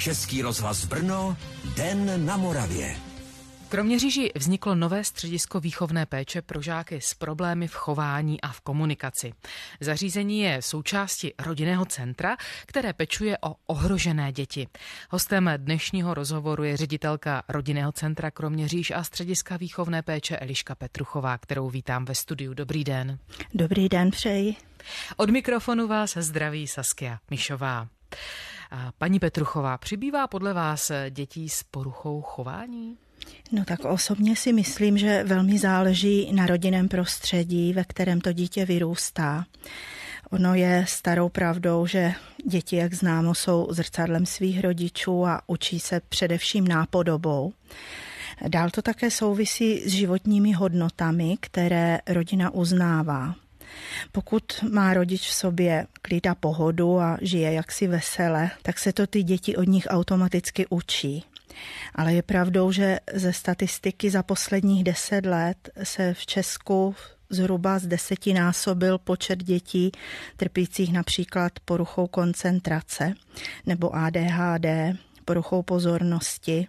Český rozhlas Brno, Den na Moravě. V Kroměříži vzniklo nové středisko výchovné péče pro žáky s problémy v chování a v komunikaci. Zařízení je součástí rodinného centra, které pečuje o ohrožené děti. Hostem dnešního rozhovoru je ředitelka rodinného centra Kroměříž a střediska výchovné péče Eliška Petruchová, kterou vítám ve studiu. Dobrý den. Dobrý den, přeji. Od mikrofonu vás zdraví Saskia Mišová. Paní Petruchová, přibývá podle vás dětí s poruchou chování? No tak osobně si myslím, že velmi záleží na rodinném prostředí, ve kterém to dítě vyrůstá. Ono je starou pravdou, že děti, jak známo, jsou zrcadlem svých rodičů a učí se především nápodobou. Dál to také souvisí s životními hodnotami, které rodina uznává. Pokud má rodič v sobě klid a pohodu a žije jaksi vesele, tak se to ty děti od nich automaticky učí. Ale je pravdou, že ze statistiky za posledních 10 let se v Česku zhruba zdesetnásobil počet dětí trpících například poruchou koncentrace nebo ADHD, poruchou pozornosti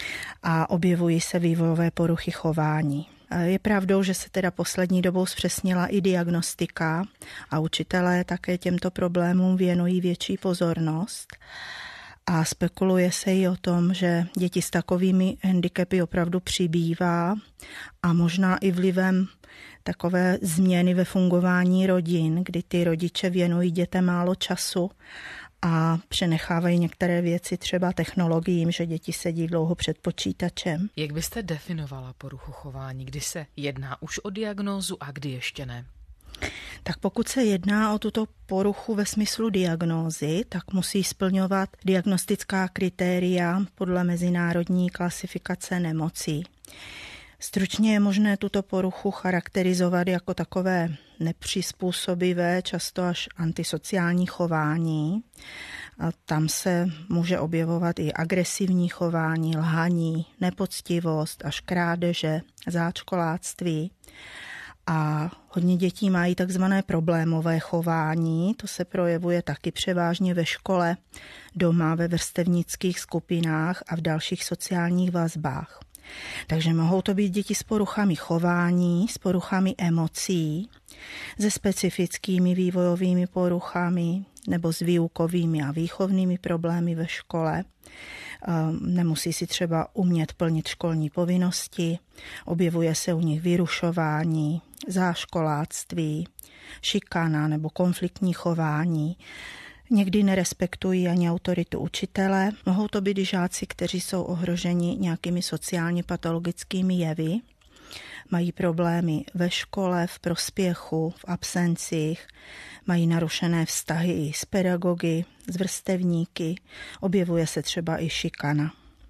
a objevují se vývojové poruchy chování. Je pravdou, že se teda poslední dobou zpřesnila i diagnostika a učitelé také těmto problémům věnují větší pozornost. A spekuluje se i o tom, že děti s takovými handicapy opravdu přibývá a možná i vlivem takové změny ve fungování rodin, kdy ty rodiče věnují dětem málo času a přenechávají některé věci třeba technologiím, že děti sedí dlouho před počítačem. Jak byste definovala poruchu chování? Kdy se jedná už o diagnózu a kdy ještě ne? Tak pokud se jedná o tuto poruchu ve smyslu diagnózy, tak musí splňovat diagnostická kritéria podle mezinárodní klasifikace nemocí. Stručně je možné tuto poruchu charakterizovat jako takové nepřizpůsobivé, často až antisociální chování. A tam se může objevovat i agresivní chování, lhaní, nepoctivost až krádeže, záčkoláctví. A hodně dětí mají takzvané problémové chování, to se projevuje taky převážně ve škole, doma, ve vrstevnických skupinách a v dalších sociálních vazbách. Takže mohou to být děti s poruchami chování, s poruchami emocí, se specifickými vývojovými poruchami nebo s výukovými a výchovnými problémy ve škole. Nemusí si třeba umět plnit školní povinnosti, objevuje se u nich vyrušování, záškoláctví, šikana nebo konfliktní chování. Někdy nerespektují ani autoritu učitele. Mohou to být i žáci, kteří jsou ohroženi nějakými sociálně patologickými jevy. Mají problémy ve škole, v prospěchu, v absencích, mají narušené vztahy i s pedagogy, s vrstevníky, objevuje se třeba i šikana.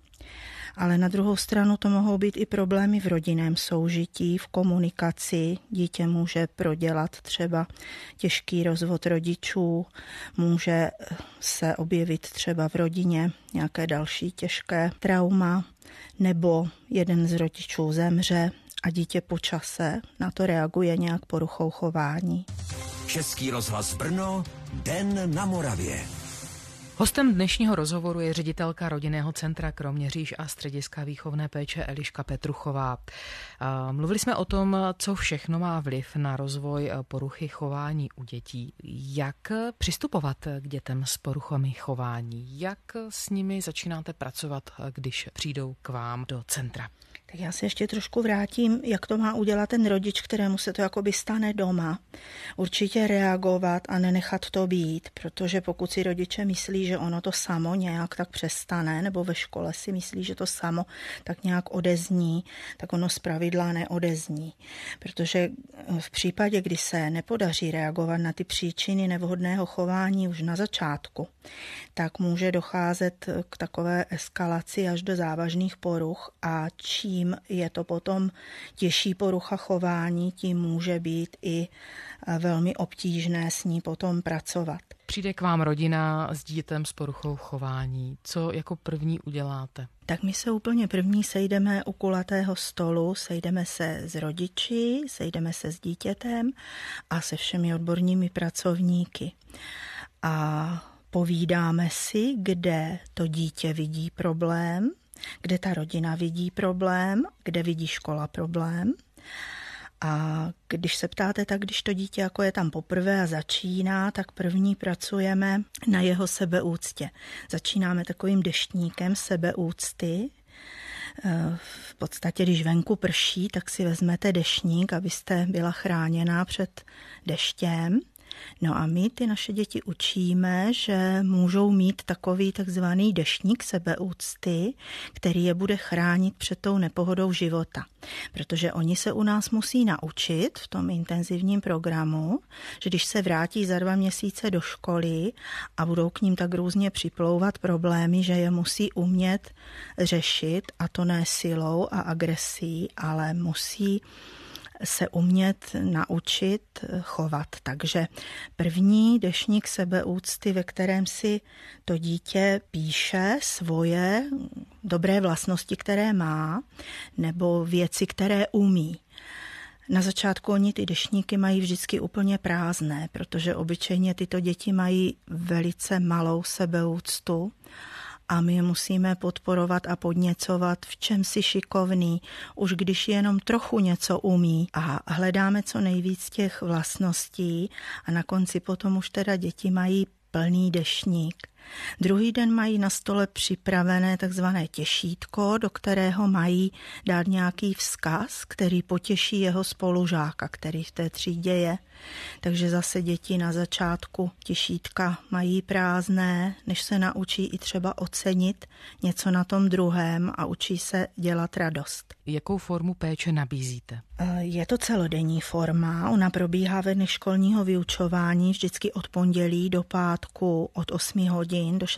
Ale na druhou stranu to mohou být i problémy v rodinném soužití, v komunikaci. Dítě může prodělat třeba těžký rozvod rodičů, může se objevit třeba v rodině nějaké další těžké trauma, nebo jeden z rodičů zemře a dítě po čase na to reaguje nějak poruchou chování. Český rozhlas Brno, Den na Moravě. Hostem dnešního rozhovoru je ředitelka rodinného centra Kroměříž a střediska výchovné péče Eliška Petruchová. Mluvili jsme o tom, co všechno má vliv na rozvoj poruchy chování u dětí. Jak přistupovat k dětem s poruchami chování? Jak s nimi začínáte pracovat, když přijdou k vám do centra? Tak já se ještě trošku vrátím, jak to má udělat ten rodič, kterému se to jakoby stane doma. Určitě reagovat a nenechat to být, protože pokud si rodiče myslí, že ono to samo nějak tak přestane, nebo ve škole si myslí, že to samo tak nějak odezní, tak ono zpravidla neodezní. Protože v případě, kdy se nepodaří reagovat na ty příčiny nevhodného chování už na začátku, tak může docházet k takové eskalaci až do závažných poruch a čím je to potom těžší porucha chování, tím může být i velmi obtížné s ní potom pracovat. Přijde k vám rodina s dítětem s poruchou chování. Co jako první uděláte? Tak my se úplně první sejdeme u kulatého stolu, sejdeme se s rodiči, sejdeme se s dítětem a se všemi odbornými pracovníky. A Povídáme si, kde to dítě vidí problém, kde ta rodina vidí problém, kde vidí škola problém. A když se ptáte, tak když to dítě jako je tam poprvé a začíná, tak první pracujeme na jeho sebeúctě. Začínáme takovým deštníkem sebeúcty. V podstatě, když venku prší, tak si vezmete deštník, abyste byla chráněná před deštěm. No a my ty naše děti učíme, že můžou mít takový takzvaný deštník sebeúcty, který je bude chránit před tou nepohodou života. Protože oni se u nás musí naučit v tom intenzivním programu, že když se vrátí za 2 měsíce do školy a budou k ním tak různě připlouvat problémy, že je musí umět řešit, a to ne silou a agresí, ale musí se umět naučit chovat. Takže první deštník sebeúcty, ve kterém si to dítě píše svoje dobré vlastnosti, které má, nebo věci, které umí. Na začátku oni ty deštníky mají vždycky úplně prázdné, protože obyčejně tyto děti mají velice malou sebeúctu a my je musíme podporovat a podněcovat, v čem si šikovný, už když jenom trochu něco umí, a hledáme co nejvíc těch vlastností a na konci potom už teda děti mají plný deštník. Druhý den mají na stole připravené takzvané těšítko, do kterého mají dát nějaký vzkaz, který potěší jeho spolužáka, který v té třídě je. Takže zase děti na začátku těšítka mají prázdné, než se naučí i třeba ocenit něco na tom druhém a učí se dělat radost. Jakou formu péče nabízíte? Je to celodenní forma, ona probíhá ve dnech školního vyučování vždycky od pondělí do pátku od 8 hodin do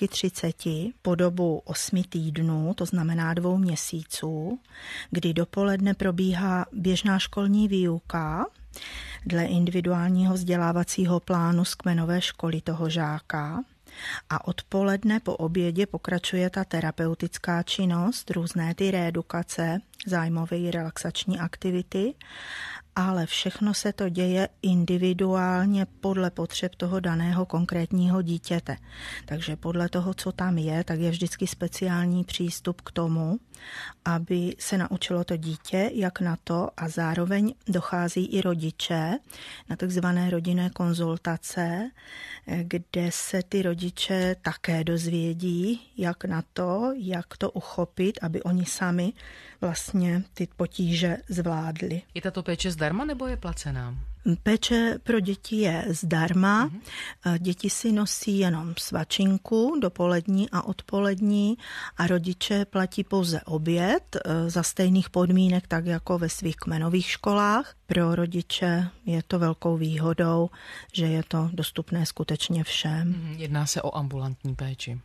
16:30 po dobu 8 týdnů, to znamená 2 měsíců, kdy dopoledne probíhá běžná školní výuka dle individuálního vzdělávacího plánu z kmenové školy toho žáka. A odpoledne po obědě pokračuje ta terapeutická činnost, různé ty reedukace, zájmové i relaxační aktivity, ale všechno se to děje individuálně podle potřeb toho daného konkrétního dítěte. Takže podle toho, co tam je, tak je vždycky speciální přístup k tomu, aby se naučilo to dítě, jak na to, a zároveň dochází i rodiče na takzvané rodinné konzultace, kde se ty rodiče také dozvědí, jak na to, jak to uchopit, aby oni sami vlastně ty potíže zvládli. Je tato péče zdarma nebo je placená? Péče pro děti je zdarma. Děti si nosí jenom svačinku dopolední a odpolední a rodiče platí pouze oběd za stejných podmínek, tak jako ve svých kmenových školách. Pro rodiče je to velkou výhodou, že je to dostupné skutečně všem. Jedná se o ambulantní péči.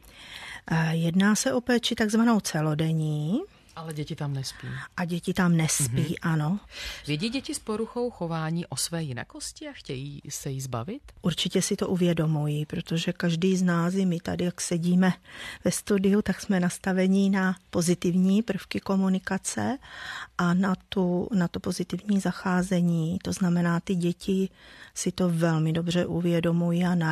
Jedná se o péči takzvanou celodenní. Ale děti tam nespí. A děti tam nespí, ano. Vědí děti s poruchou chování o své jinakosti a chtějí se jí zbavit? Určitě si to uvědomují, protože každý z nás, i my tady, jak sedíme ve studiu, tak jsme nastavení na pozitivní prvky komunikace a na to pozitivní zacházení. To znamená, ty děti si to velmi dobře uvědomují a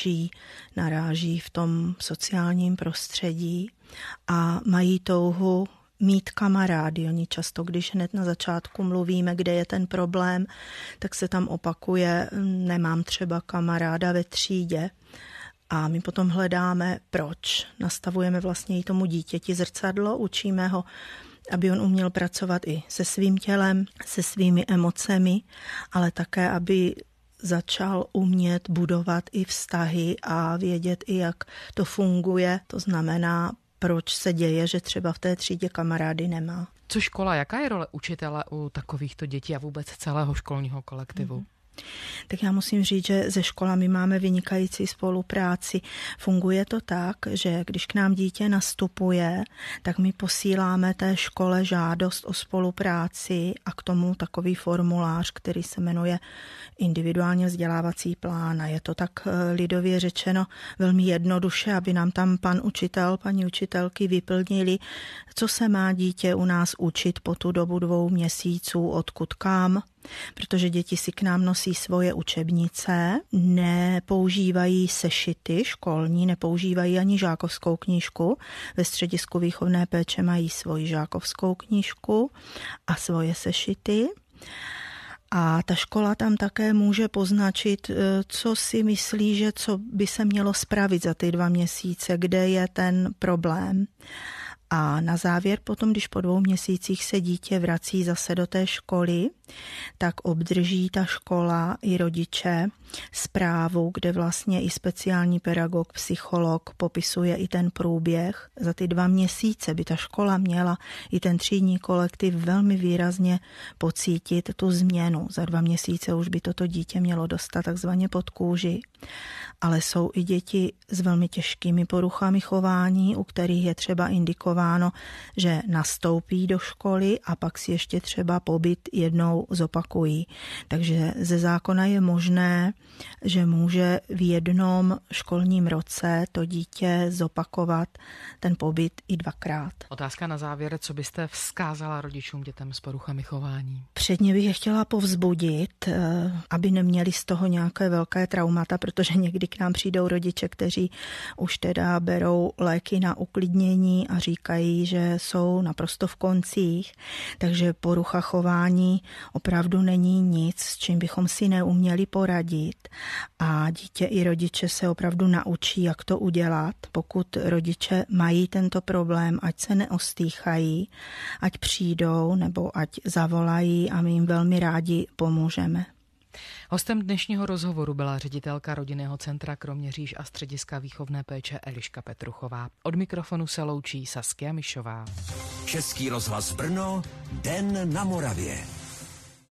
naráží v tom sociálním prostředí a mají touhu mít kamarády. Oni často, když hned na začátku mluvíme, kde je ten problém, tak se tam opakuje, nemám třeba kamaráda ve třídě. A my potom hledáme, proč. Nastavujeme vlastně i tomu dítěti zrcadlo, učíme ho, aby on uměl pracovat i se svým tělem, se svými emocemi, ale také, aby začal umět budovat i vztahy a vědět i, jak to funguje. To znamená, proč se děje, že třeba v té třídě kamarády nemá. Co škola, jaká je role učitele u takovýchto dětí a vůbec celého školního kolektivu? Tak já musím říct, že se školami máme vynikající spolupráci. Funguje to tak, že když k nám dítě nastupuje, tak my posíláme té škole žádost o spolupráci a k tomu takový formulář, který se jmenuje individuálně vzdělávací plán. A je to tak lidově řečeno velmi jednoduše, aby nám tam pan učitel, paní učitelky vyplnili, co se má dítě u nás učit po tu dobu 2 měsíců, odkud kam, protože děti si k nám nosí svoje učebnice, nepoužívají sešity školní, nepoužívají ani žákovskou knížku. Ve středisku výchovné péče mají svoji žákovskou knížku a svoje sešity. A ta škola tam také může poznačit, co si myslí, že co by se mělo spravit za ty 2 měsíce, kde je ten problém. A na závěr potom, když po 2 měsících se dítě vrací zase do té školy, tak obdrží ta škola i rodiče zprávu, kde vlastně i speciální pedagog, psycholog popisuje i ten průběh. Za ty 2 měsíce by ta škola měla i ten třídní kolektiv velmi výrazně pocítit tu změnu. Za 2 měsíce už by toto dítě mělo dostat takzvaně pod kůži. Ale jsou i děti s velmi těžkými poruchami chování, u kterých je třeba indikováno, že nastoupí do školy a pak si ještě třeba pobyt jednou zopakují. Takže ze zákona je možné, že může v jednom školním roce to dítě zopakovat ten pobyt i 2krát. Otázka na závěr, co byste vzkázala rodičům dětem s poruchami chování? Předně bych je chtěla povzbudit, aby neměli z toho nějaké velké traumata, protože někdy k nám přijdou rodiče, kteří už teda berou léky na uklidnění a říkají, že jsou naprosto v koncích, takže porucha chování opravdu není nic, s čím bychom si neuměli poradit a dítě i rodiče se opravdu naučí, jak to udělat. Pokud rodiče mají tento problém, ať se neostýchají, ať přijdou nebo ať zavolají a my jim velmi rádi pomůžeme. Hostem dnešního rozhovoru byla ředitelka Rodinného centra Kroměříž a střediska výchovné péče Eliška Petruchová. Od mikrofonu se loučí Saskia Mišová. Český rozhlas Brno, Den na Moravě.